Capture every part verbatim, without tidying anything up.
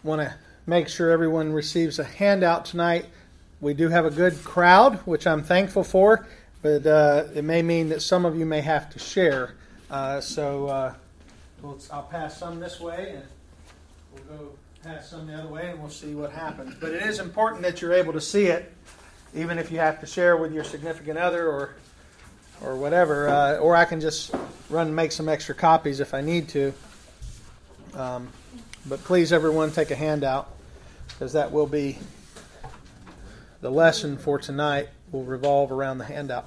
want to make sure everyone receives a handout tonight. We do have a good crowd, which I'm thankful for, but uh, it may mean that some of you may have to share. Uh, so uh, we'll, I'll pass some this way, and we'll go pass some the other way, and we'll see what happens. But it is important that you're able to see it, even if you have to share with your significant other or or whatever. Uh, or I can just run and make some extra copies if I need to. Um, but please, everyone, take a handout, because that will be the lesson for tonight. Will revolve around the handout.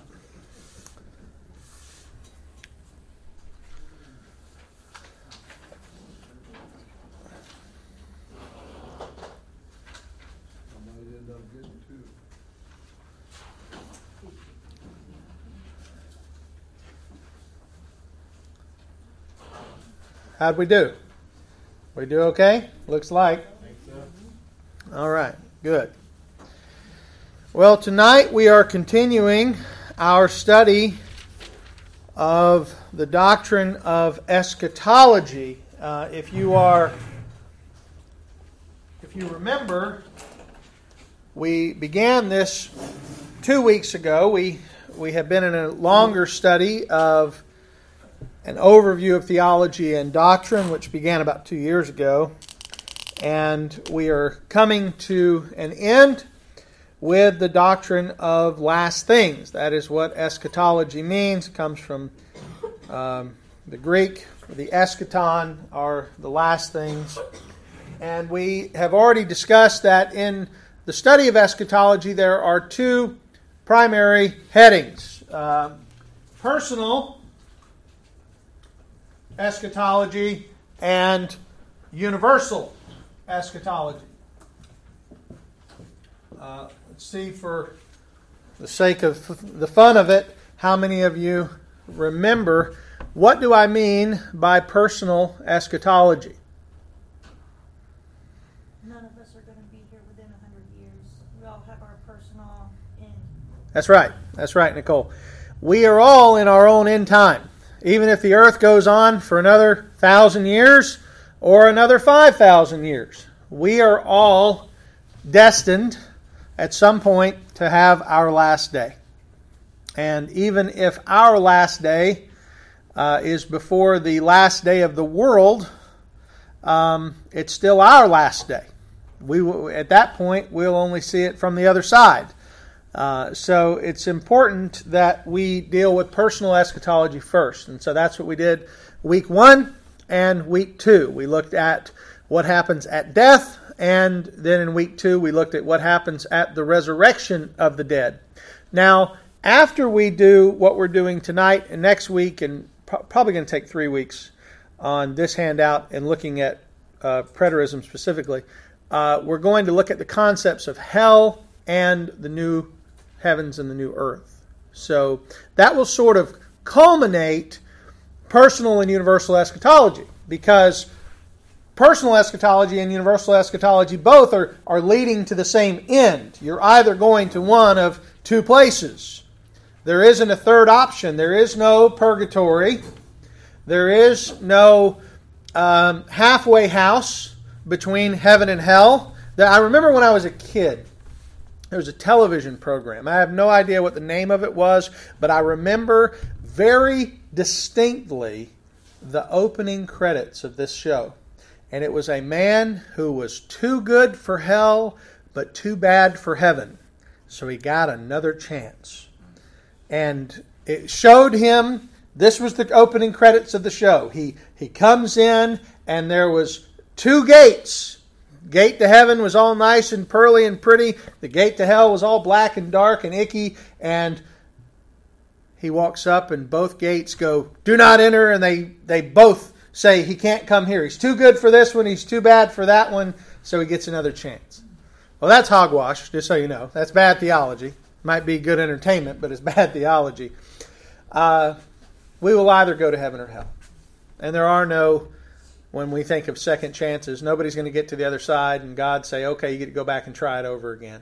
How'd we do? We do okay? Looks like. I think so. All right, good. Well, tonight we are continuing our study of the doctrine of eschatology. Uh, if you are, if you remember, we began this two weeks ago. We we have been in a longer study of an overview of theology and doctrine, which began about two years ago. And we are coming to an end with the doctrine of last things. That is what eschatology means. It comes from um, the Greek. The eschaton are the last things. And we have already discussed that in the study of eschatology there are two primary headings. Uh, personal eschatology and universal eschatology. Uh, let's see, for the sake of the fun of it, how many of you remember what do I mean by personal eschatology? None of us are going to be here within a hundred years. We all have our personal end. That's right. That's right, Nicole. We are all in our own end time. Even if the earth goes on for another thousand years or another five thousand years, we are all destined at some point to have our last day. And even if our last day uh, is before the last day of the world, um, it's still our last day. We will, at that point, we'll only see it from the other side. Uh, so it's important that we deal with personal eschatology first. And so that's what we did week one and week two. We looked at what happens at death, and then in week two we looked at what happens at the resurrection of the dead. Now, after we do what we're doing tonight and next week, and pro- probably going to take three weeks on this handout and looking at uh, preterism specifically, uh, we're going to look at the concepts of hell and the new heavens and the new earth. So that will sort of culminate personal and universal eschatology, because personal eschatology and universal eschatology both are, are leading to the same end. You're either going to one of two places. There isn't a third option. There is no purgatory. There is no um, halfway house between heaven and hell. I remember when I was a kid, there was a television program. I have no idea what the name of it was, but I remember very distinctly the opening credits of this show. And it was a man who was too good for hell, but too bad for heaven. So he got another chance. And it showed him, this was the opening credits of the show. He, he comes in, and there was two gates. Gate to heaven was all nice and pearly and pretty. The gate to hell was all black and dark and icky. And he walks up, and both gates go, "Do not enter." And they, they both say he can't come here. He's too good for this one. He's too bad for that one. So he gets another chance. Well, that's hogwash, just so you know. That's bad theology. Might be good entertainment, but it's bad theology. Uh, we will either go to heaven or hell. And there are no... When we think of second chances, nobody's going to get to the other side and God say, okay, you get to go back and try it over again.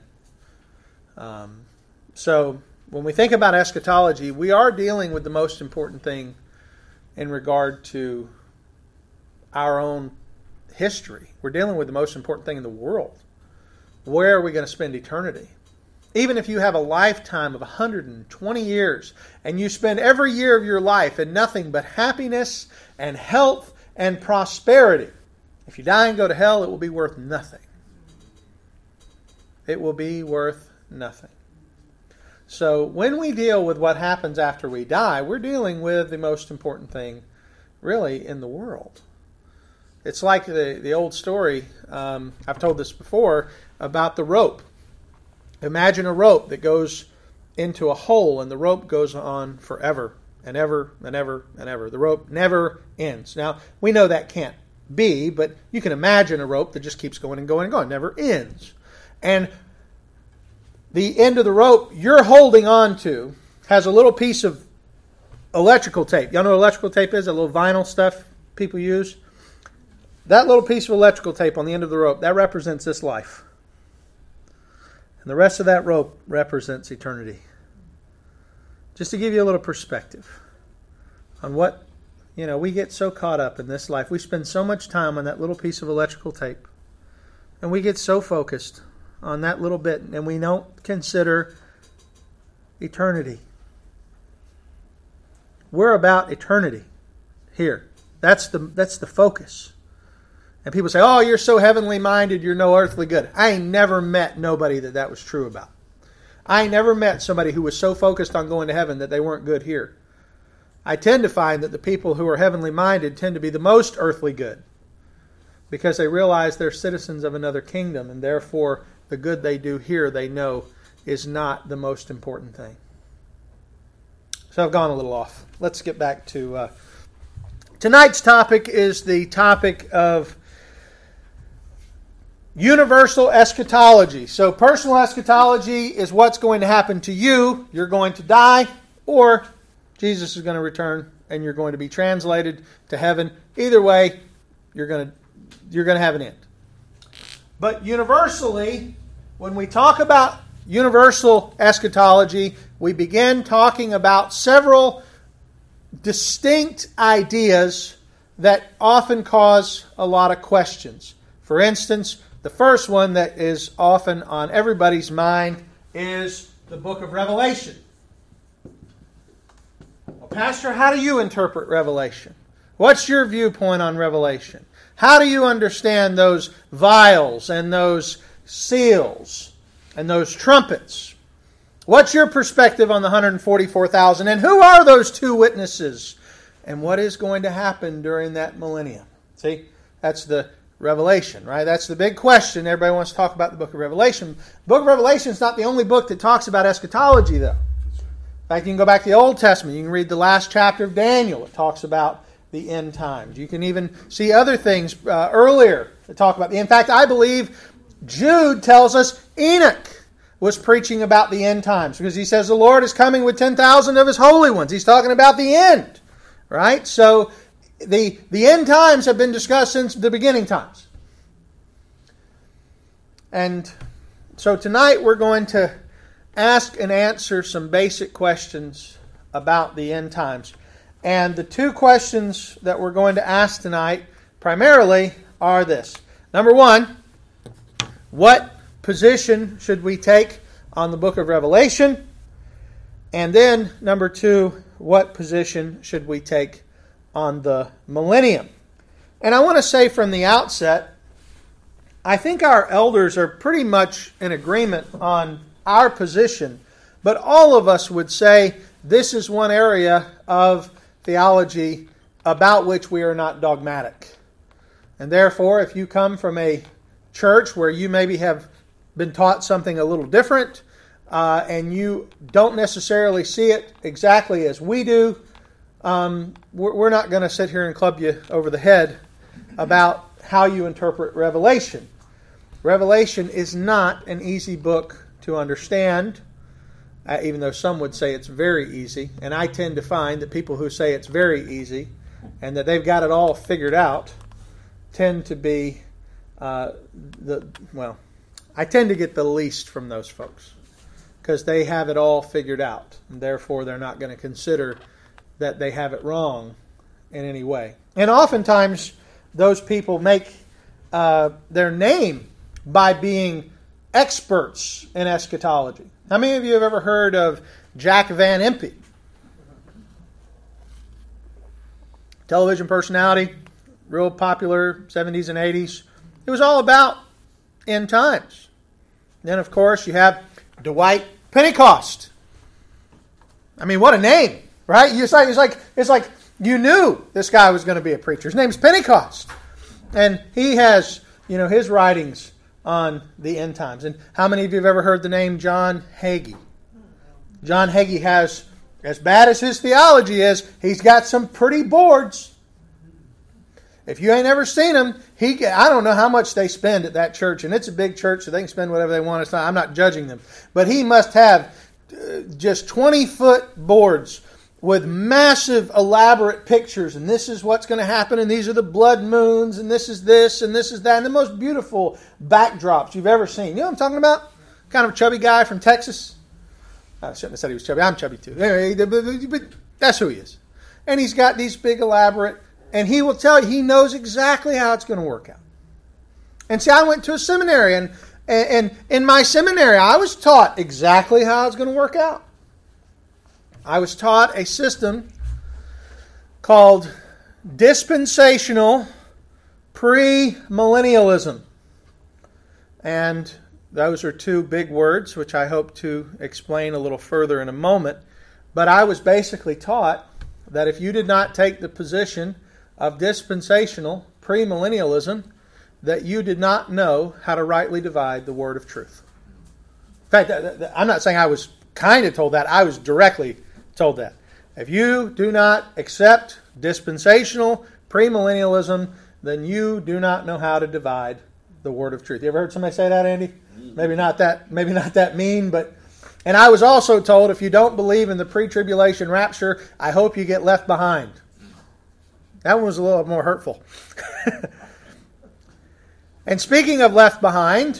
Um, so when we think about eschatology, we are dealing with the most important thing in regard to our own history. We're dealing with the most important thing in the world. Where are we going to spend eternity? Even if you have a lifetime of one hundred twenty years and you spend every year of your life in nothing but happiness and health and prosperity, if you die and go to hell, it will be worth nothing. It will be worth nothing. So when we deal with what happens after we die, we're dealing with the most important thing really in the world. It's like the, the old story, um, I've told this before, about the rope. Imagine a rope that goes into a hole and the rope goes on forever and ever and ever and ever. The rope never ends. Now, we know that can't be, but you can imagine a rope that just keeps going and going and going, never ends. And the end of the rope you're holding on to has a little piece of electrical tape. Y'all know what electrical tape is? That little vinyl stuff people use? That little piece of electrical tape on the end of the rope, that represents this life. And the rest of that rope represents eternity. Just to give you a little perspective on what, you know, we get so caught up in this life. We spend so much time on that little piece of electrical tape. And we get so focused on that little bit and we don't consider eternity. We're about eternity here. That's the that's the focus. And people say, oh, you're so heavenly minded, you're no earthly good. I ain't never met nobody that that was true about. I ain't never met somebody who was so focused on going to heaven that they weren't good here. I tend to find that the people who are heavenly minded tend to be the most earthly good because they realize they're citizens of another kingdom and therefore the good they do here they know is not the most important thing. So I've gone a little off. Let's get back to... Uh, tonight's topic is the topic of universal eschatology. So personal eschatology is what's going to happen to you. You're going to die, or Jesus is going to return and you're going to be translated to heaven. Either way, you're going to you're going to have an end. But universally, when we talk about universal eschatology, we begin talking about several distinct ideas that often cause a lot of questions. For instance, the first one that is often on everybody's mind is the book of Revelation. Well, Pastor, how do you interpret Revelation? What's your viewpoint on Revelation? How do you understand those vials and those seals and those trumpets? What's your perspective on the one hundred forty-four thousand? And who are those two witnesses? And what is going to happen during that millennium? See, that's the Revelation, right? That's the big question. Everybody wants to talk about the book of Revelation. The book of Revelation is not the only book that talks about eschatology, though. In fact, you can go back to the Old Testament. You can read the last chapter of Daniel. It talks about the end times. You can even see other things uh, earlier that talk about the... In fact, I believe Jude tells us Enoch was preaching about the end times because he says the Lord is coming with ten thousand of His holy ones. He's talking about the end, right? So the, the end times have been discussed since the beginning times. And so tonight we're going to ask and answer some basic questions about the end times. And the two questions that we're going to ask tonight primarily are this. Number one, what position should we take on the book of Revelation? And then, number two, what position should we take on the millennium? And I want to say from the outset, I think our elders are pretty much in agreement on our position, but all of us would say this is one area of theology about which we are not dogmatic. And therefore, if you come from a church where you maybe have been taught something a little different, uh, and you don't necessarily see it exactly as we do, um, we're, we're not going to sit here and club you over the head about how you interpret Revelation. Revelation is not an easy book to understand, uh, even though some would say it's very easy. And I tend to find that people who say it's very easy and that they've got it all figured out tend to be uh, the, well, I tend to get the least from those folks because they have it all figured out. And therefore, they're not going to consider that they have it wrong in any way. And oftentimes, those people make uh, their name by being experts in eschatology. How many of you have ever heard of Jack Van Impe? Television personality, real popular, seventies and eighties. It was all about end times. Then, of course, you have Dwight Pentecost. I mean, what a name, right? It's like, it's like, it's like you knew this guy was going to be a preacher. His name's Pentecost. And he has, you know, his writings on the end times. And how many of you have ever heard the name John Hagee? John Hagee has, as bad as his theology is, he's got some pretty boards. If you ain't ever seen him, he I don't know how much they spend at that church, and it's a big church, so they can spend whatever they want. It's not, I'm not judging them. But he must have uh, just twenty-foot boards with massive, elaborate pictures, and this is what's going to happen, and these are the blood moons, and this is this, and this is that, and the most beautiful backdrops you've ever seen. You know what I'm talking about? Kind of a chubby guy from Texas. I shouldn't have said he was chubby. I'm chubby too. Anyway, but that's who he is. And he's got these big, elaborate, and he will tell you, he knows exactly how it's going to work out. And see, I went to a seminary, and, and in my seminary, I was taught exactly how it's going to work out. I was taught a system called dispensational premillennialism. And those are two big words, which I hope to explain a little further in a moment. But I was basically taught that if you did not take the position of dispensational premillennialism, that you did not know how to rightly divide the word of truth. In fact, I'm not saying I was kind of told that. I was directly told that. If you do not accept dispensational premillennialism, then you do not know how to divide the word of truth. You ever heard somebody say that, Andy? Maybe not that, maybe not that mean, but... And I was also told, if you don't believe in the pre-tribulation rapture, I hope you get left behind. That one was a little more hurtful. And speaking of left behind,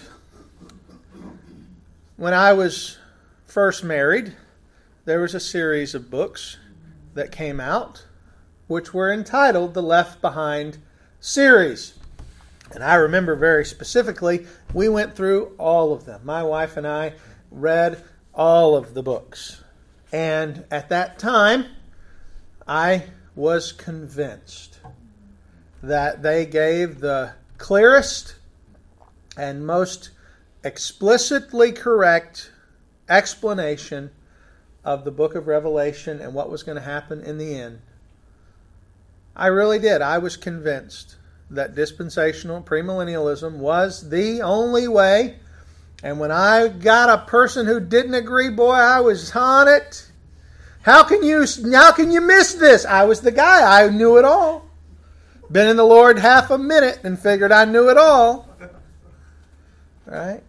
when I was first married, there was a series of books that came out which were entitled the Left Behind series. And I remember very specifically, we went through all of them. My wife and I read all of the books. And at that time, I was convinced that they gave the clearest and most explicitly correct explanation of the book of Revelation and what was going to happen in the end. I really did. I was convinced that dispensational premillennialism was the only way. And when I got a person who didn't agree, boy, I was on it. How can you, how can you miss this? I was the guy. I knew it all. Been in the Lord half a minute and figured I knew it all. Right?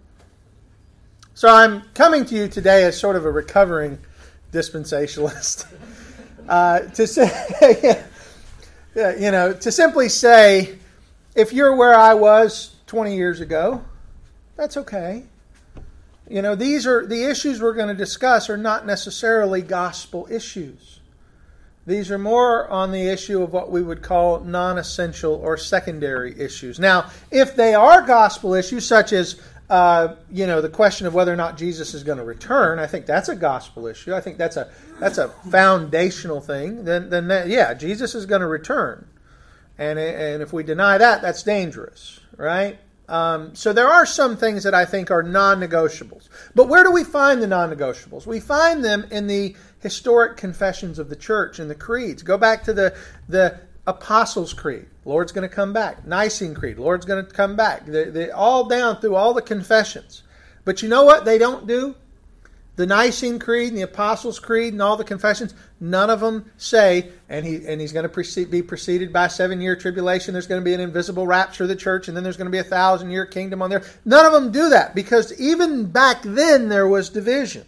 So I'm coming to you today as sort of a recovering dispensationalist. Uh, to say, you know, to simply say, if you're where I was twenty years ago, that's okay. You know, these are the issues we're going to discuss are not necessarily gospel issues. These are more on the issue of what we would call non-essential or secondary issues. Now, if they are gospel issues, such as Uh, you know, the question of whether or not Jesus is going to return, I think that's a gospel issue. I think that's a that's a foundational thing. Then, then that, yeah, Jesus is going to return, and and if we deny that, that's dangerous, right? Um, so there are some things that I think are non-negotiables. But where do we find the non-negotiables? We find them in the historic confessions of the church and the creeds. Go back to the the Apostles' Creed. Lord's going to come back. Nicene Creed. Lord's going to come back. They, they all down through all the confessions. But you know what they don't do? The Nicene Creed and the Apostles' Creed and all the confessions, none of them say, and he and he's going to precede, be preceded by a seven-year tribulation. There's going to be an invisible rapture of the church, and then there's going to be a thousand-year kingdom on there. None of them do that, because even back then there was division.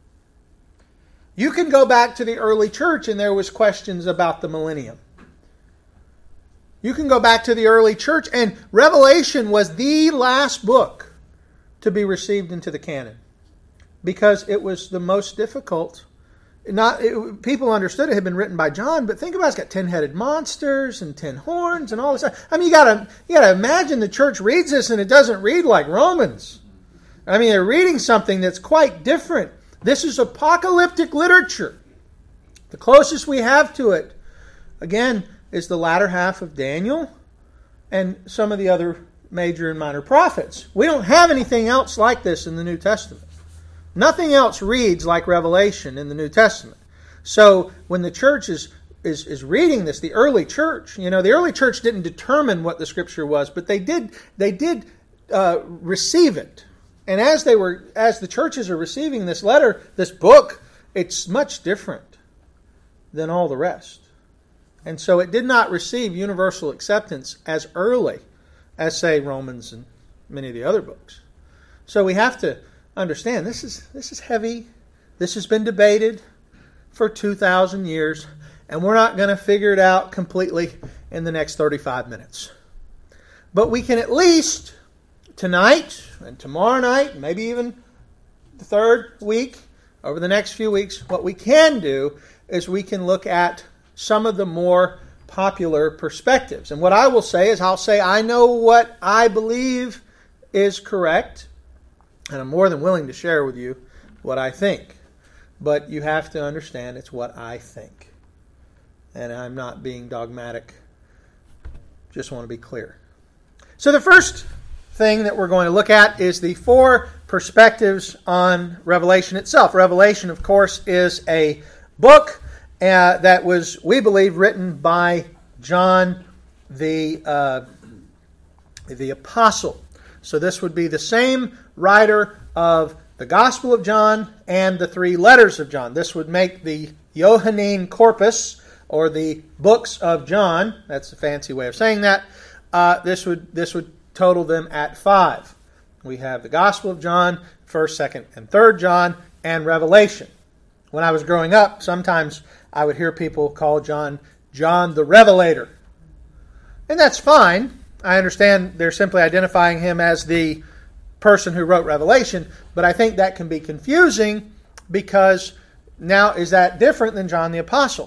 You can go back to the early church, and there was questions about the millennium. You can go back to the early church, and Revelation was the last book to be received into the canon, because it was the most difficult not it, people understood it had been written by John, but think about it, it's got ten-headed monsters and ten horns and all this stuff. I mean, you gotta you gotta imagine the church reads this and it doesn't read like Romans. I mean, they're reading something that's quite different. This is apocalyptic literature. The closest we have to it, again, is the latter half of Daniel and some of the other major and minor prophets. We don't have anything else like this in the New Testament. Nothing else reads like Revelation in the New Testament. So when the church is, is, is reading this, the early church, you know, the early church didn't determine what the Scripture was, but they did they did uh, receive it. And as they were, as the churches are receiving this letter, this book, it's much different than all the rest. And so it did not receive universal acceptance as early as, say, Romans and many of the other books. So we have to understand this is this is heavy. This has been debated for two thousand years, and we're not going to figure it out completely in the next thirty-five minutes. But we can at least tonight and tomorrow night, maybe even the third week, over the next few weeks, what we can do is we can look at some of the more popular perspectives. And what I will say is I'll say I know what I believe is correct, and I'm more than willing to share with you what I think. But you have to understand it's what I think. And I'm not being dogmatic. Just want to be clear. So the first thing that we're going to look at is the four perspectives on Revelation itself. Revelation, of course, is a book uh, that was, we believe, written by John the uh, the Apostle. So this would be the same writer of the Gospel of John and the three letters of John. This would make the Johannine Corpus, or the books of John. That's a fancy way of saying that. Uh, this would this would total them at five. We have the Gospel of John, first, second, and third John, and Revelation. When I was growing up, sometimes I would hear people call John John the Revelator. And that's fine. I understand they're simply identifying him as the person who wrote Revelation, but I think that can be confusing because now is that different than John the Apostle?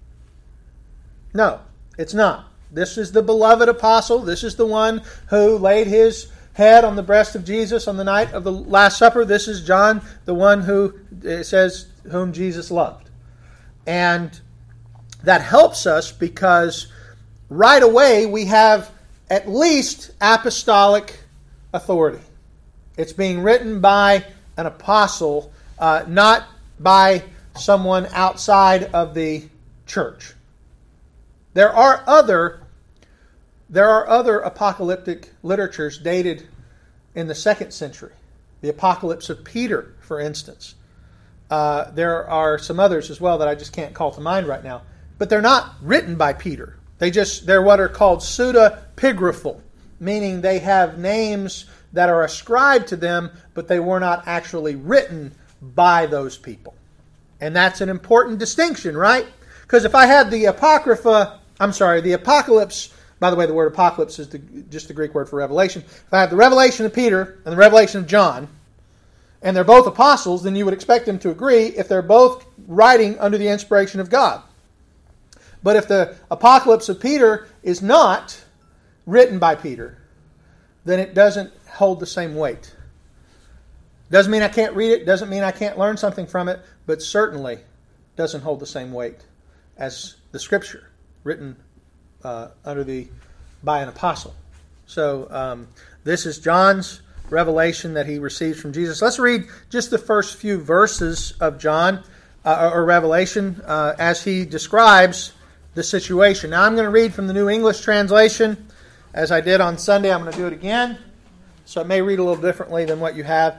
No, it's not. This is the beloved apostle. This is the one who laid his head on the breast of Jesus on the night of the Last Supper. This is John, the one who, it says, whom Jesus loved. And that helps us because right away we have at least apostolic authority. It's being written by an apostle, uh, not by someone outside of the church. There are other there are other apocalyptic literatures dated in the second century. The Apocalypse of Peter, for instance. Uh, there are some others as well that I just can't call to mind right now. But they're not written by Peter. They just they're what are called pseudepigraphal, meaning they have names that are ascribed to them, but they were not actually written by those people. And that's an important distinction, right? Because if I had the Apocrypha, I'm sorry, the Apocalypse, by the way, the word apocalypse is the, just the Greek word for revelation. If I have the Revelation of Peter and the Revelation of John, and they're both apostles, then you would expect them to agree if they're both writing under the inspiration of God. But if the Apocalypse of Peter is not written by Peter, then it doesn't hold the same weight. Doesn't mean I can't read it, doesn't mean I can't learn something from it, but certainly doesn't hold the same weight as the Scripture written uh, under the by an apostle. So um, this is John's revelation that he receives from Jesus. Let's read just the first few verses of John uh, or Revelation uh, as he describes the situation. Now I'm going to read from the New English Translation. As I did on Sunday, I'm going to do it again. So it may read a little differently than what you have.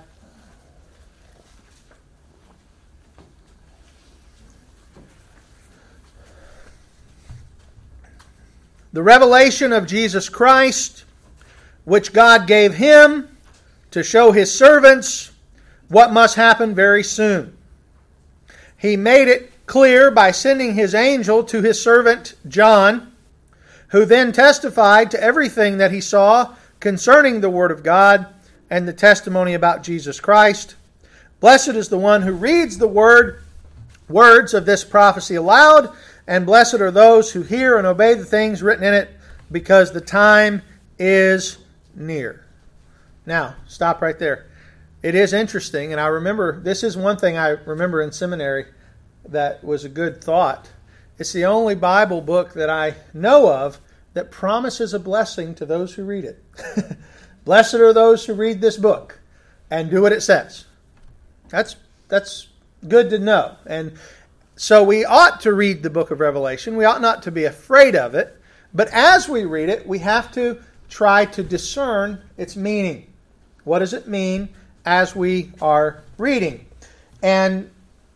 The revelation of Jesus Christ, which God gave him to show his servants what must happen very soon. He made it clear by sending his angel to his servant John, who then testified to everything that he saw concerning the Word of God and the testimony about Jesus Christ. Blessed is the one who reads the Word words of this prophecy aloud, and blessed are those who hear and obey the things written in it, because the time is near. Now, stop right there. It is interesting, and I remember, this is one thing I remember in seminary that was a good thought. It's the only Bible book that I know of that promises a blessing to those who read it. Blessed are those who read this book and do what it says. That's that's good to know. And so we ought to read the book of Revelation. We ought not to be afraid of it. But as we read it, we have to try to discern its meaning. What does it mean as we are reading? And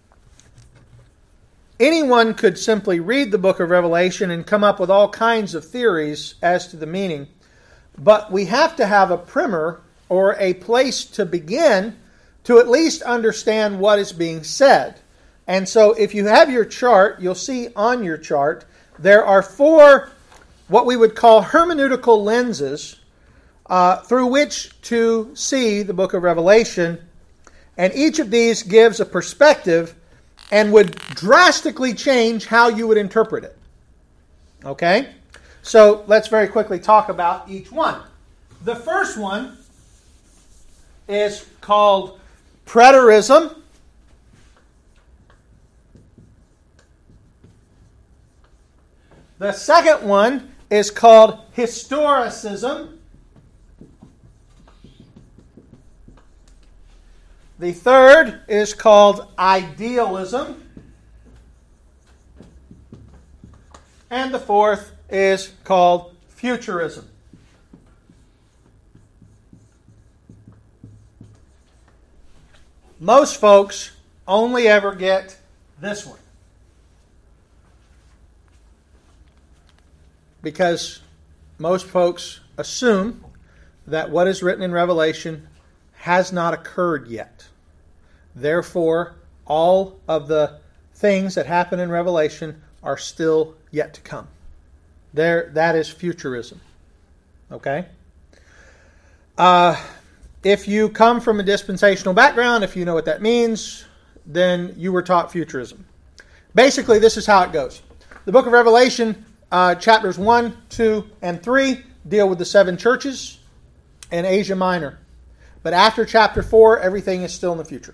anyone could simply read the book of Revelation and come up with all kinds of theories as to the meaning. But we have to have a primer or a place to begin to at least understand what is being said. And so if you have your chart, you'll see on your chart there are four what we would call hermeneutical lenses uh, through which to see the book of Revelation. And each of these gives a perspective and would drastically change how you would interpret it. Okay? So let's very quickly talk about each one. The first one is called preterism. The second one is called historicism. The third is called idealism. And the fourth is called futurism. Most folks only ever get this one, because most folks assume that what is written in Revelation has not occurred yet. Therefore, all of the things that happen in Revelation are still yet to come. There, that is futurism. Okay? Uh, if you come from a dispensational background, if you know what that means, then you were taught futurism. Basically, this is how it goes. The book of Revelation, uh, chapters one, two, and three deal with the seven churches in Asia Minor. But after chapter four, everything is still in the future.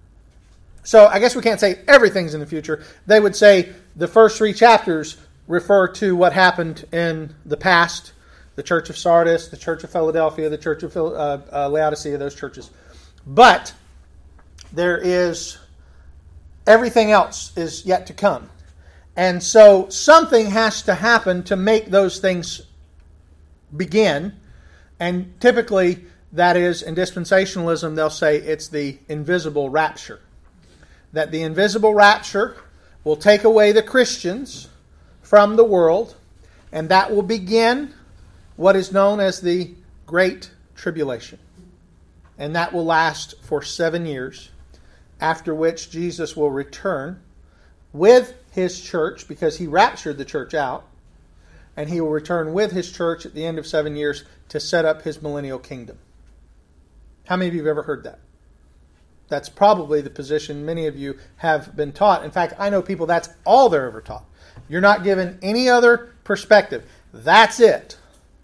So I guess we can't say everything's in the future. They would say the first three chapters refer to what happened in the past. The Church of Sardis, the Church of Philadelphia, the Church of uh, uh, Laodicea, those churches. But there is, everything else is yet to come. And so something has to happen to make those things begin. And typically, that is, in dispensationalism, they'll say it's the invisible rapture. That the invisible rapture will take away the Christians from the world, and that will begin what is known as the Great Tribulation. And that will last for seven years, after which Jesus will return with his church, because he raptured the church out, and he will return with his church at the end of seven years to set up his millennial kingdom. How many of you have ever heard that? That's probably the position many of you have been taught. In fact, I know people that's all they're ever taught. You're not given any other perspective. That's it.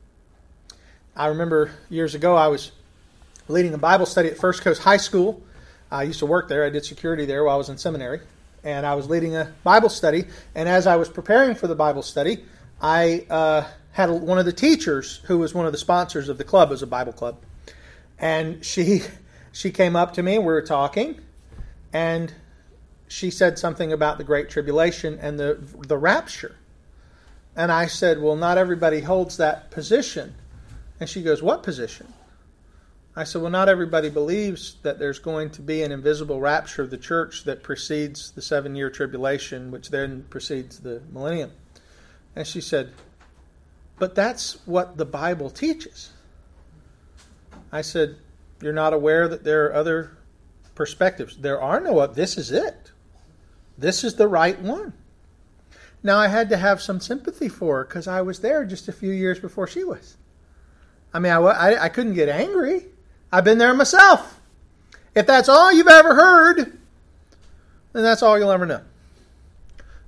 I remember years ago I was leading a Bible study at First Coast High School. I used to work there. I did security there while I was in seminary. And I was leading a Bible study. And as I was preparing for the Bible study, I uh, had one of the teachers who was one of the sponsors of the club. It was a Bible club. And she she came up to me and we were talking. And she said something about the Great Tribulation and the the rapture. And I said, well, not everybody holds that position. And she goes, what position? I said, well, not everybody believes that there's going to be an invisible rapture of the church that precedes the seven-year tribulation, which then precedes the millennium. And she said, but that's what the Bible teaches. I said, you're not aware that there are other perspectives. There are no other. This is it. This is the right one. Now, I had to have some sympathy for her because I was there just a few years before she was. I mean, I, I, I couldn't get angry. I've been there myself. If that's all you've ever heard, then that's all you'll ever know.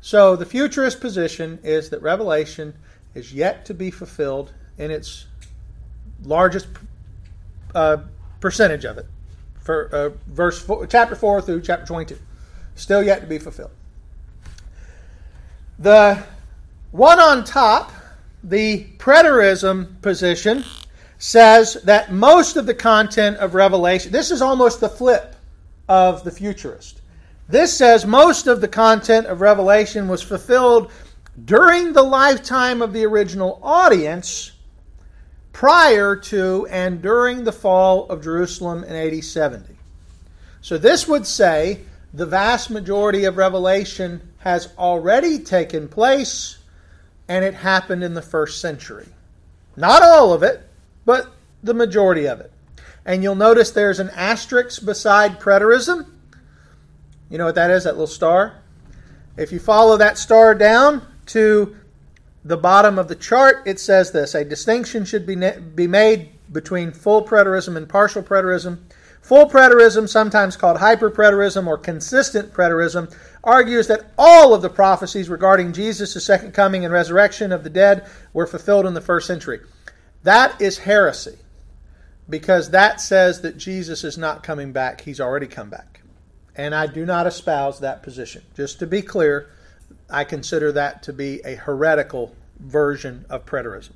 So the futurist position is that Revelation is yet to be fulfilled in its largest uh, percentage of it, for uh, verse four, chapter four through chapter twenty-two, still yet to be fulfilled. The one on top, the preterism position, says that most of the content of Revelation, this is almost the flip of the futurist. This says most of the content of Revelation was fulfilled during the lifetime of the original audience, prior to and during the fall of Jerusalem in A D seventy. So this would say the vast majority of Revelation has already taken place, and it happened in the first century. Not all of it, but the majority of it. And you'll notice there's an asterisk beside preterism. You know what that is, that little star? If you follow that star down to the bottom of the chart, it says this: a distinction should be, be made between full preterism and partial preterism. Full preterism, sometimes called hyperpreterism or consistent preterism, argues that all of the prophecies regarding Jesus' second coming and resurrection of the dead were fulfilled in the first century. That is heresy, because that says that Jesus is not coming back. He's already come back. And I do not espouse that position. Just to be clear, I consider that to be a heretical version of preterism.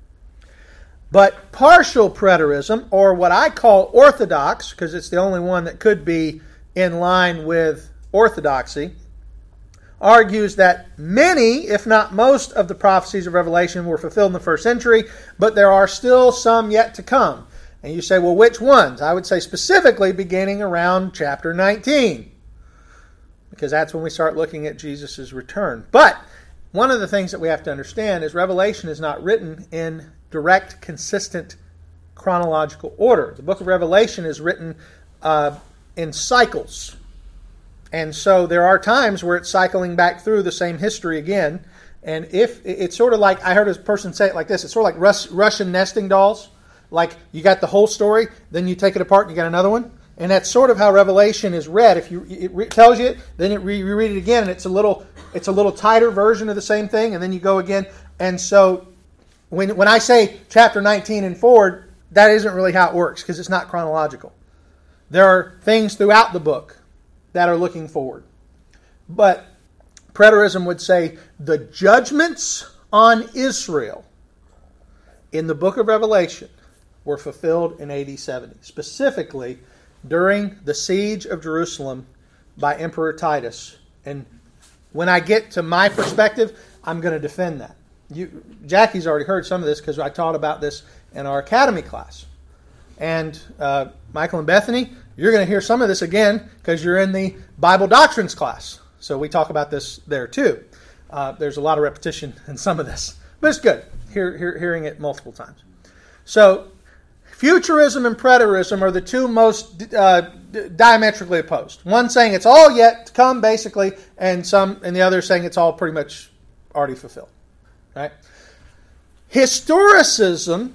But partial preterism, or what I call orthodox, because it's the only one that could be in line with orthodoxy, argues that many, if not most, of the prophecies of Revelation were fulfilled in the first century, but there are still some yet to come. And you say, well, which ones? I would say specifically beginning around chapter nineteen, because that's when we start looking at Jesus' return. But one of the things that we have to understand is Revelation is not written in direct, consistent chronological order. The book of Revelation is written uh, in cycles. And so there are times where it's cycling back through the same history again. And if it's sort of like, I heard a person say it like this, it's sort of like Rus- Russian nesting dolls. Like you got the whole story, then you take it apart and you got another one. And that's sort of how Revelation is read. If you it re- tells you it, then it re- you read it again, and it's a little it's a little tighter version of the same thing, and then you go again. And so when when I say chapter nineteen and forward, that isn't really how it works, because it's not chronological. There are things throughout the book that are looking forward. But preterism would say the judgments on Israel in the book of Revelation were fulfilled in A D seventy, specifically during the siege of Jerusalem by Emperor Titus. And when I get to my perspective, I'm going to defend that. You, Jackie's already heard some of this because I taught about this in our academy class. And uh, Michael and Bethany, you're going to hear some of this again because you're in the Bible doctrines class. So we talk about this there too. Uh, there's a lot of repetition in some of this. But it's good, hear, hear, hearing it multiple times. So futurism and preterism are the two most uh, diametrically opposed. One saying it's all yet to come, basically, and some, and the other saying it's all pretty much already fulfilled. Right? Historicism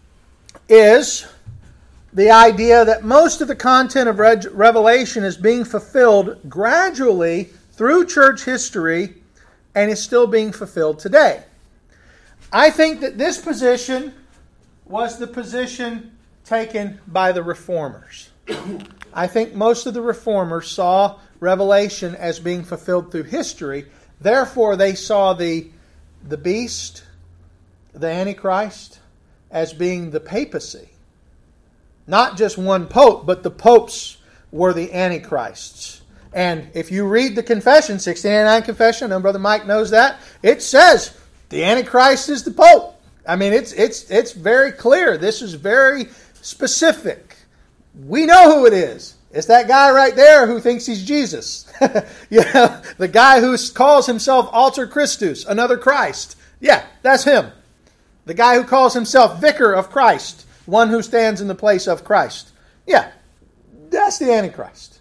is the idea that most of the content of Revelation is being fulfilled gradually through church history and is still being fulfilled today. I think that this position was the position taken by the Reformers. I think most of the Reformers saw Revelation as being fulfilled through history. Therefore, they saw the, the beast, the Antichrist, as being the papacy. Not just one pope, but the popes were the Antichrists. And if you read the confession, sixteen eighty-nine confession, and Brother Mike knows that, it says the Antichrist is the pope. I mean, it's it's it's very clear. This is very specific. We know who it is. It's that guy right there who thinks he's Jesus. You know, the guy who calls himself Alter Christus, another Christ. Yeah, that's him. The guy who calls himself Vicar of Christ, one who stands in the place of Christ. Yeah, that's the Antichrist.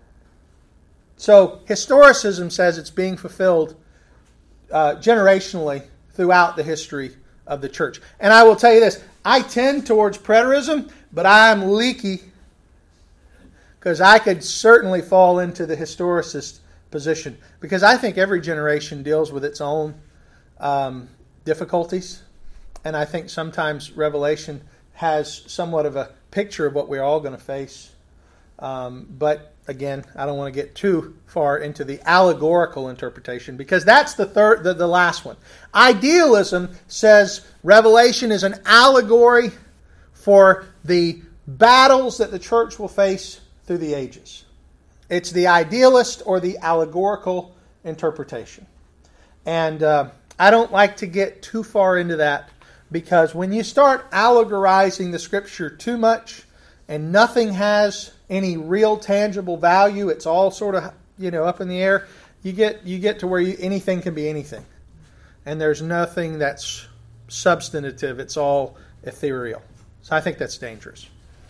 So historicism says it's being fulfilled uh, generationally throughout the history of the church. And I will tell you this, I tend towards preterism, but I'm leaky because I could certainly fall into the historicist position, because I think every generation deals with its own um, difficulties, and I think sometimes Revelation has somewhat of a picture of what we're all going to face. Um, but again, I don't want to get too far into the allegorical interpretation, because that's the third, the, the last one. Idealism says Revelation is an allegory for the battles that the church will face through the ages. It's the idealist or the allegorical interpretation. And uh, I don't like to get too far into that, because when you start allegorizing the Scripture too much and nothing has any real tangible value, it's all sort of, you know, up in the air, you get you get to where you, anything can be anything. And there's nothing that's substantive. It's all ethereal. So I think that's dangerous.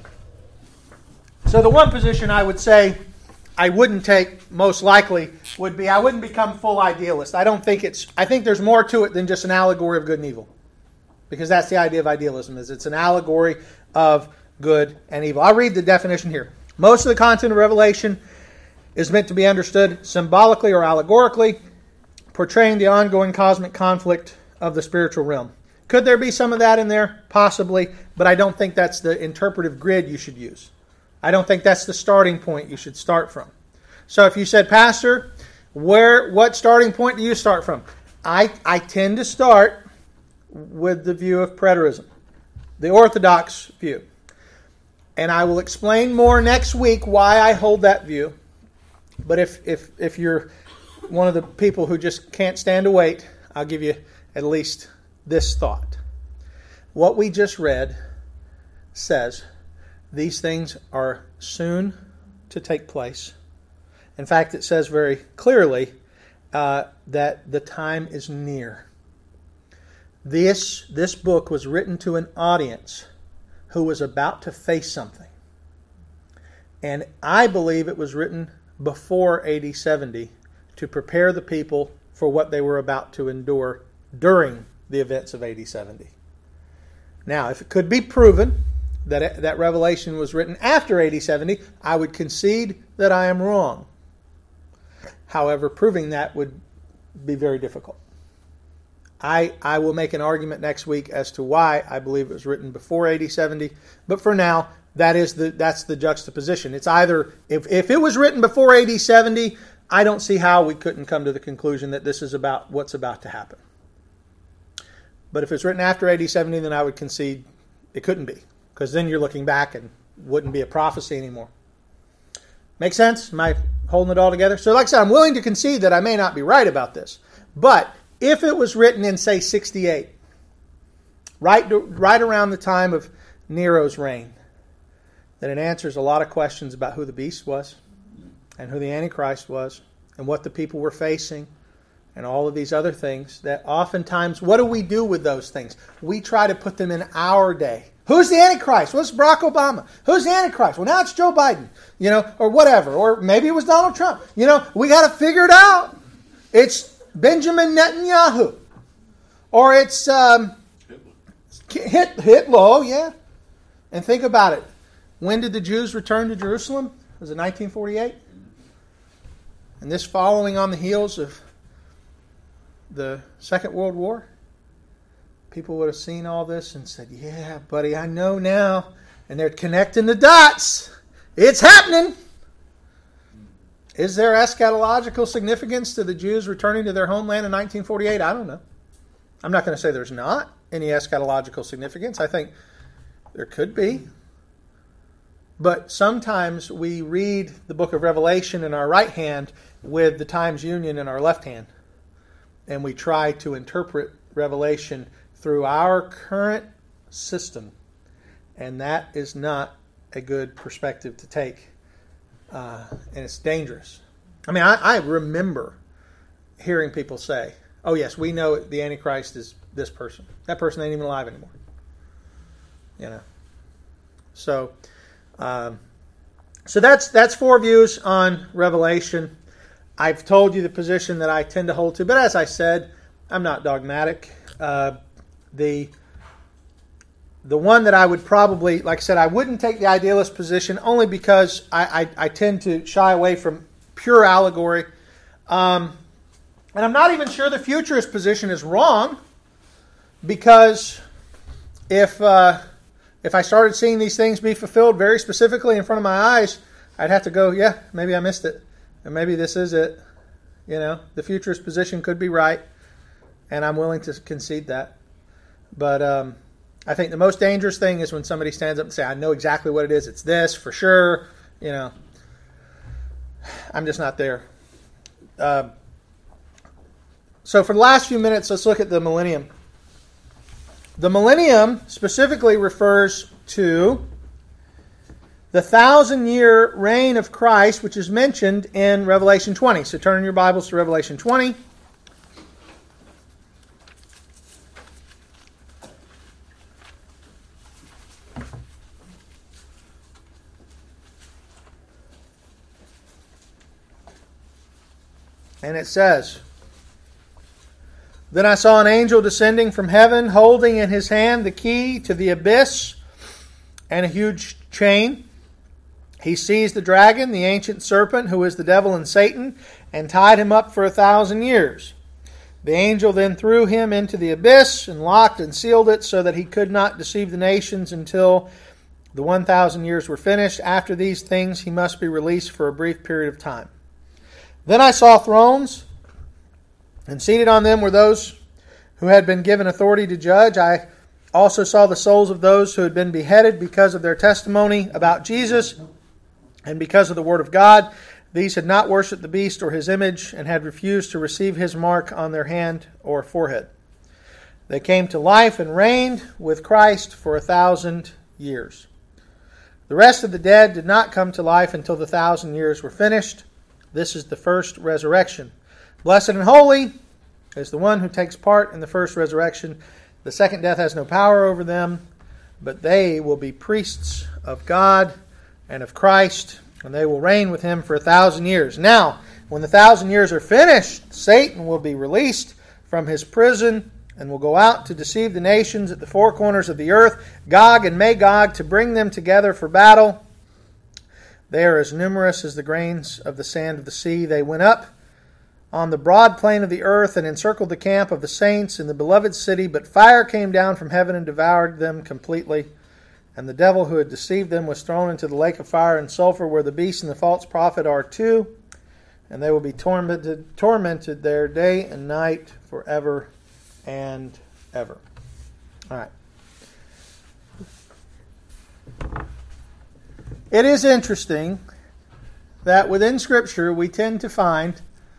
So the one position I would say I wouldn't take, most likely, would be I wouldn't become full idealist. I don't think it's, I think there's more to it than just an allegory of good and evil. Because that's the idea of idealism, is it's an allegory of good and evil. I'll read the definition here. Most of the content of Revelation is meant to be understood symbolically or allegorically, portraying the ongoing cosmic conflict of the spiritual realm. Could there be some of that in there? Possibly, but I don't think that's the interpretive grid you should use. I don't think that's the starting point you should start from. So if you said, Pastor, where, what starting point do you start from? I, I tend to start with the view of preterism, the Orthodox view. And I will explain more next week why I hold that view. But if, if, if you're one of the people who just can't stand to wait, I'll give you at least this thought. What we just read says these things are soon to take place. In fact, it says very clearly uh, that the time is near. This, this book was written to an audience who was about to face something. And I believe it was written before A D seventy to prepare the people for what they were about to endure during the events of A D seventy. Now, if it could be proven that that Revelation was written after A D seventy, I would concede that I am wrong. However, proving that would be very difficult. I, I will make an argument next week as to why I believe it was written before A D seventy, but for now, that is the that's the juxtaposition. It's either, if, if it was written before A D seventy, I don't see how we couldn't come to the conclusion that this is about what's about to happen. But if it's written after A D seventy, then I would concede it couldn't be, because then you're looking back and wouldn't be a prophecy anymore. Make sense? Am I holding it all together? So like I said, I'm willing to concede that I may not be right about this. But if it was written in, say, sixty-eight, right, right around the time of Nero's reign, then it answers a lot of questions about who the beast was and who the Antichrist was and what the people were facing and all of these other things that oftentimes, what do we do with those things? We try to put them in our day. Who's the Antichrist? What's Barack Obama? Who's the Antichrist? Well, now it's Joe Biden, you know, or whatever. Or maybe it was Donald Trump. You know, we got to figure it out. It's Benjamin Netanyahu. Or it's um, Hit, Hitler, oh yeah. And think about it. When did the Jews return to Jerusalem? Was it nineteen forty-eight? And this following on the heels of the Second World War? People would have seen all this and said, yeah, buddy, I know now. And they're connecting the dots. It's happening. Is there eschatological significance to the Jews returning to their homeland in nineteen forty-eight? I don't know. I'm not going to say there's not any eschatological significance. I think there could be. But sometimes we read the book of Revelation in our right hand with the Times Union in our left hand. And we try to interpret Revelation through our current system. And that is not a good perspective to take. Uh, and it's dangerous. I mean, I, I remember hearing people say, oh yes, we know the Antichrist is this person. That person ain't even alive anymore. You know. So, um, so that's that's four views on Revelation. I've told you the position that I tend to hold to, but as I said, I'm not dogmatic. Uh, the the one that I would probably, like I said, I wouldn't take the idealist position only because I, I, I tend to shy away from pure allegory. Um, and I'm not even sure the futurist position is wrong, because if uh, if I started seeing these things be fulfilled very specifically in front of my eyes, I'd have to go, yeah, maybe I missed it, and maybe this is it. You know, the futurist position could be right, and I'm willing to concede that. But um, I think the most dangerous thing is when somebody stands up and says, I know exactly what it is. It's this, for sure. You know, I'm just not there. Uh, so for the last few minutes, let's look at the millennium. The millennium specifically refers to the thousand-year reign of Christ, which is mentioned in Revelation twenty. So turn in your Bibles to Revelation twenty. And it says, Then I saw an angel descending from heaven, holding in his hand the key to the abyss and a huge chain. He seized the dragon, the ancient serpent, who is the devil and Satan, and tied him up for a thousand years. The angel then threw him into the abyss and locked and sealed it so that he could not deceive the nations until the one thousand years were finished. After these things he must be released for a brief period of time. Then I saw thrones, and seated on them were those who had been given authority to judge. I also saw the souls of those who had been beheaded because of their testimony about Jesus and because of the word of God. These had not worshipped the beast or his image and had refused to receive his mark on their hand or forehead. They came to life and reigned with Christ for a thousand years. The rest of the dead did not come to life until the thousand years were finished. This is the first resurrection. Blessed and holy is the one who takes part in the first resurrection. The second death has no power over them, but they will be priests of God and of Christ, and they will reign with him for a thousand years. Now, when the thousand years are finished, Satan will be released from his prison and will go out to deceive the nations at the four corners of the earth, Gog and Magog, to bring them together for battle. They are as numerous as the grains of the sand of the sea. They went up on the broad plain of the earth and encircled the camp of the saints in the beloved city, but fire came down from heaven and devoured them completely. And the devil who had deceived them was thrown into the lake of fire and sulfur, where the beast and the false prophet are too, and they will be tormented, tormented there day and night forever and ever. All right. It is interesting that within Scripture we tend to find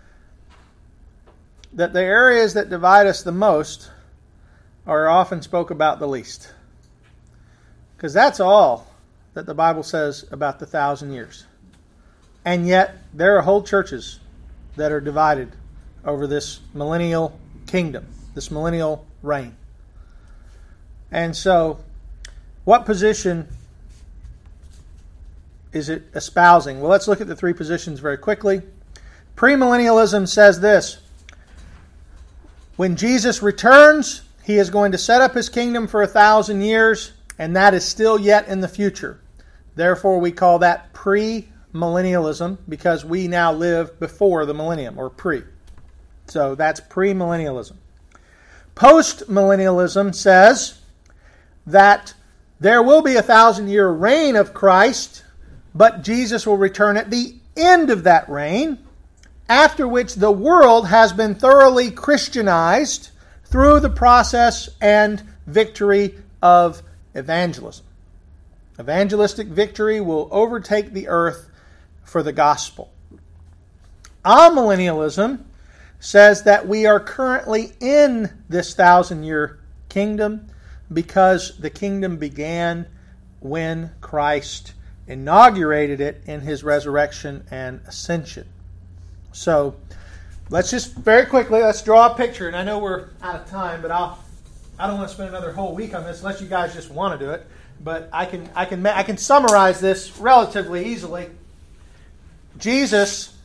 that the areas that divide us the most are often spoke about the least. Because that's all that the Bible says about the thousand years. And yet there are whole churches that are divided over this millennial kingdom, this millennial reign. And so, what position is it espousing? Well, let's look at the three positions very quickly. Premillennialism says this: when Jesus returns, he is going to set up his kingdom for a thousand years, and that is still yet in the future. Therefore, we call that premillennialism, because we now live before the millennium, or pre. So that's premillennialism. Postmillennialism says that there will be a thousand-year reign of Christ, but Jesus will return at the end of that reign, after which the world has been thoroughly Christianized through the process and victory of evangelism. Evangelistic victory will overtake the earth for the gospel. Amillennialism says that we are currently in this thousand-year kingdom because the kingdom began when Christ inaugurated it in his resurrection and ascension. So, let's just very quickly, let's draw a picture. And I know we're out of time, but I'll, I don't want to spend another whole week on this unless you guys just want to do it. But I can, I can, I can summarize this relatively easily. Jesus,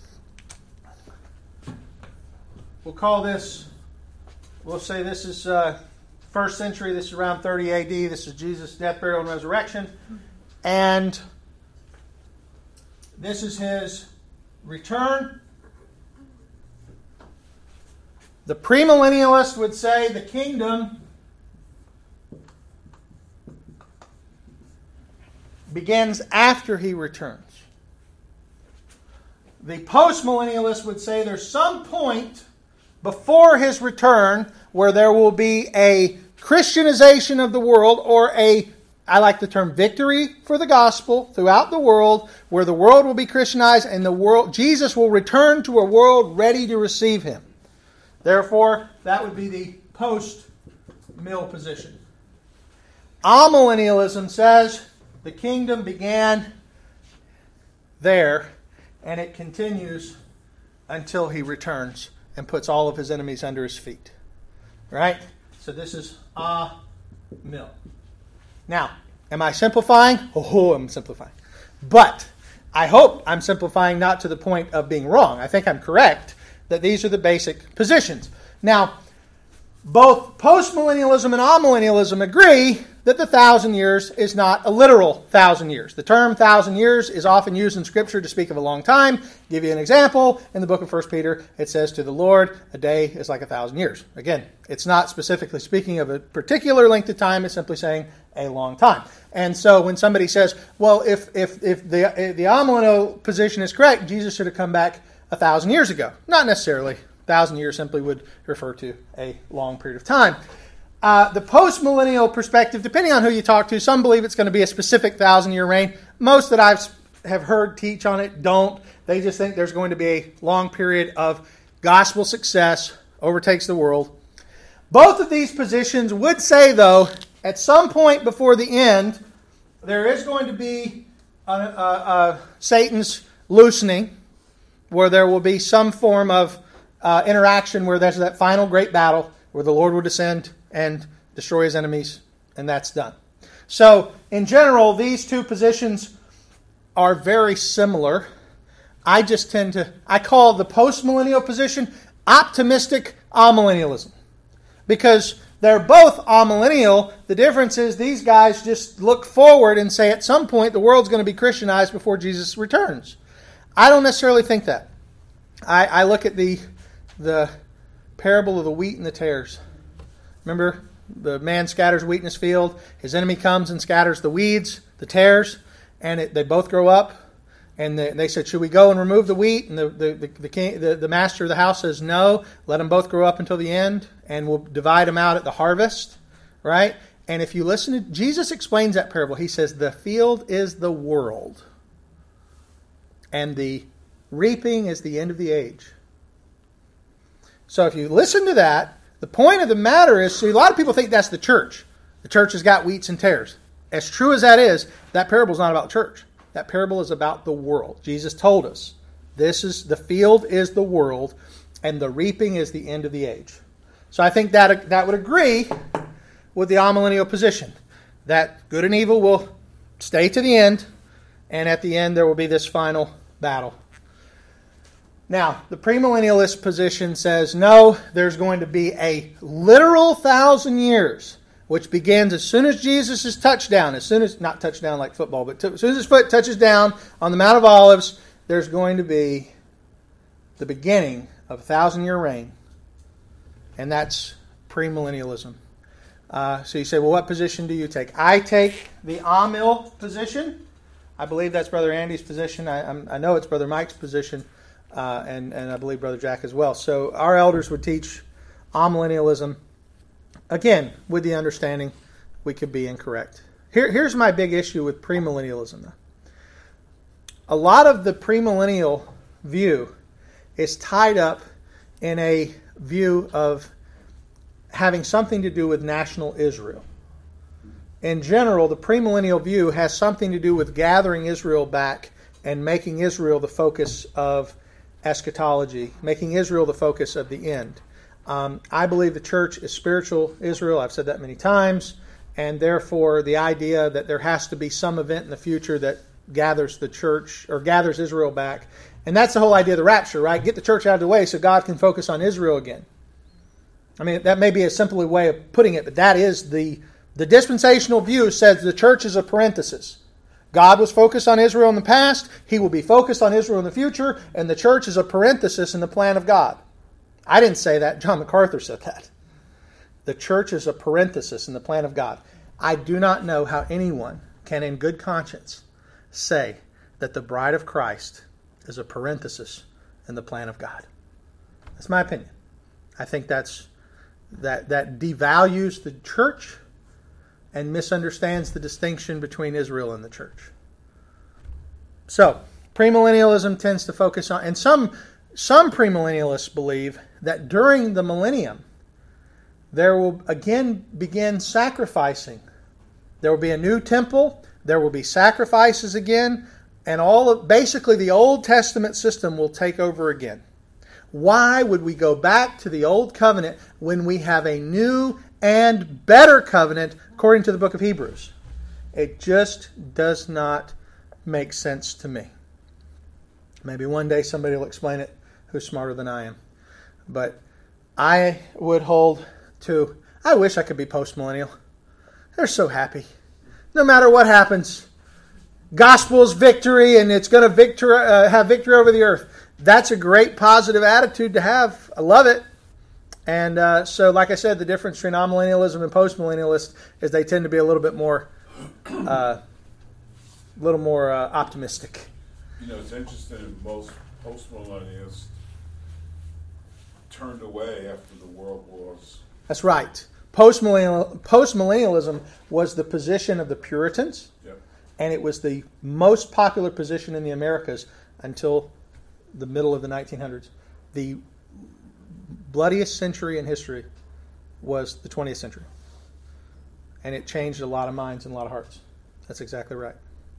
we'll call this, we'll say this is uh, first century, this is around thirty A D, this is Jesus' death, burial, and resurrection. And this is his return. The premillennialist would say the kingdom begins after he returns. The postmillennialist would say there's some point before his return where there will be a Christianization of the world, or a, I like the term, victory for the gospel throughout the world, where the world will be Christianized and the world, Jesus will return to a world ready to receive him. Therefore, that would be the post-mill position. Amillennialism says the kingdom began there and it continues until he returns and puts all of his enemies under his feet. Right? So this is a-mill. Now, am I simplifying? Oh, I'm simplifying. But I hope I'm simplifying not to the point of being wrong. I think I'm correct that these are the basic positions. Now, both postmillennialism and amillennialism agree that the thousand years is not a literal thousand years. The term thousand years is often used in Scripture to speak of a long time. Give you an example. In the book of First Peter, it says, to the Lord, a day is like a thousand years. Again, it's not specifically speaking of a particular length of time. It's simply saying a long time. And so when somebody says, well, if if if the, if the amillennial position is correct, Jesus should have come back a thousand years ago. Not necessarily. A thousand years simply would refer to a long period of time. Uh, the post-millennial perspective, depending on who you talk to, some believe it's going to be a specific thousand-year reign. Most that I've have heard teach on it don't. They just think there's going to be a long period of gospel success, overtakes the world. Both of these positions would say, though, at some point before the end, there is going to be a, a, a Satan's loosening, where there will be some form of uh, interaction where there's that final great battle where the Lord will descend and destroy his enemies, and that's done. So, in general, these two positions are very similar. I just tend to, I call the post-millennial position optimistic amillennialism, because they're both amillennial. The difference is these guys just look forward and say at some point the world's going to be Christianized before Jesus returns. I don't necessarily think that. I, I look at the the parable of the wheat and the tares. Remember, the man scatters wheat in his field. His enemy comes and scatters the weeds, the tares, and it, they both grow up. And they, they said, should we go and remove the wheat? And the the, the, the, king, the the master of the house says, no, let them both grow up until the end, and we'll divide them out at the harvest. Right? And if you listen to, Jesus explains that parable. He says, the field is the world, and the reaping is the end of the age. So if you listen to that, the point of the matter is, see, a lot of people think that's the church. The church has got wheats and tares. As true as that is, that parable is not about church. That parable is about the world. Jesus told us, this is the field is the world, and the reaping is the end of the age. So I think that that would agree with the amillennial position, that good and evil will stay to the end, and at the end there will be this final battle. Now, the premillennialist position says, no, there's going to be a literal thousand years, which begins as soon as Jesus' touchdown, as soon as, not touchdown like football, but t- as soon as his foot touches down on the Mount of Olives, there's going to be the beginning of a thousand-year reign. And that's premillennialism. Uh, so you say, well, what position do you take? I take the Amill position. I believe that's Brother Andy's position. I, I'm, I know it's Brother Mike's position. Uh, and, and I believe Brother Jack as well. So our elders would teach amillennialism, again, with the understanding we could be incorrect. Here, here's my big issue with premillennialism, though. A lot of the premillennial view is tied up in a view of having something to do with national Israel. In general, the premillennial view has something to do with gathering Israel back and making Israel the focus of eschatology, making Israel the focus of the end. Um, I believe the church is spiritual Israel. I've said that many times. And therefore, the idea that there has to be some event in the future that gathers the church or gathers Israel back. And that's the whole idea of the rapture, right? Get the church out of the way so God can focus on Israel again. I mean, that may be a simple way of putting it, but that is the, the dispensational view says the church is a parenthesis. God was focused on Israel in the past. He will be focused on Israel in the future. And the church is a parenthesis in the plan of God. I didn't say that. John MacArthur said that. The church is a parenthesis in the plan of God. I do not know how anyone can in good conscience say that the bride of Christ is a parenthesis in the plan of God. That's my opinion. I think that's that that devalues the church and misunderstands the distinction between Israel and the church. So, premillennialism tends to focus on, and some some premillennialists believe that during the millennium there will again begin sacrificing. There will be a new temple, there will be sacrifices again, and all of basically the Old Testament system will take over again. Why would we go back to the old covenant when we have a new and better covenant according to the book of Hebrews? It just does not make sense to me. Maybe one day somebody will explain it who's smarter than I am. But I would hold to, I wish I could be postmillennial. They're so happy. No matter what happens, gospel's victory and it's going to victor, uh, have victory over the earth. That's a great positive attitude to have. I love it. And uh, so, like I said, the difference between amillennialism and postmillennialists is they tend to be a little bit more, uh, a little more uh, optimistic. You know, it's interesting. Most postmillennialists turned away after the world wars. That's right. Postmillennial, postmillennialism was the position of the Puritans, Yep. and it was the most popular position in the Americas until the middle of the nineteen hundreds. The bloodiest century in history was the twentieth century. And it changed a lot of minds and a lot of hearts. That's exactly right.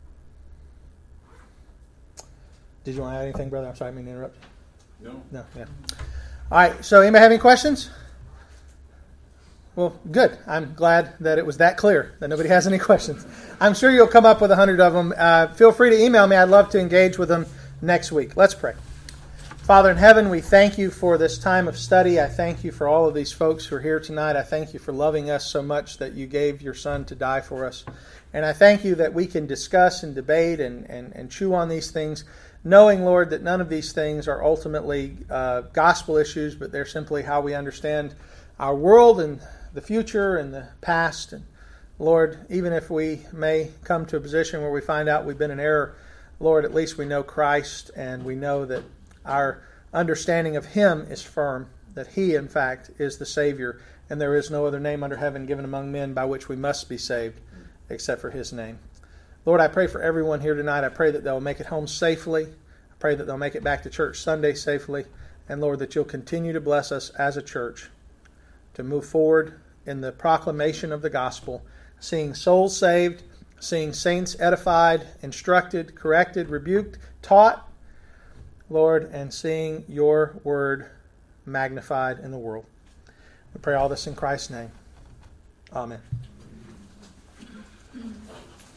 Did you want to add anything, brother? I'm sorry, I didn't mean to interrupt. No. No, yeah. All right, so anybody have any questions? Well, good. I'm glad that it was that clear, that nobody has any questions. I'm sure you'll come up with a hundred of them. Uh, feel free to email me. I'd love to engage with them next week. Let's pray. Father in heaven, we thank you for this time of study. I thank you for all of these folks who are here tonight. I thank you for loving us so much that you gave your Son to die for us. And I thank you that we can discuss and debate and, and, and chew on these things, knowing, Lord, that none of these things are ultimately uh, gospel issues, but they're simply how we understand our world and the future and the past. And Lord, even if we may come to a position where we find out we've been in error, Lord, at least we know Christ, and we know that our understanding of Him is firm, that He, in fact, is the Savior, and there is no other name under heaven given among men by which we must be saved except for His name. Lord, I pray for everyone here tonight. I pray that they'll make it home safely. I pray that they'll make it back to church Sunday safely. And Lord, that you'll continue to bless us as a church to move forward in the proclamation of the gospel, seeing souls saved, seeing saints edified, instructed, corrected, rebuked, taught, Lord, and seeing your word magnified in the world. We pray all this in Christ's name. Amen.